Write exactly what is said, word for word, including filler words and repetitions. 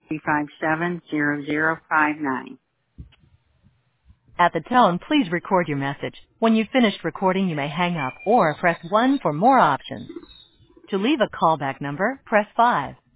three five seven, zero zero five nine. At the tone, please record your message. When you've finished recording, you may hang up or press one for more options. To leave a callback number, press five.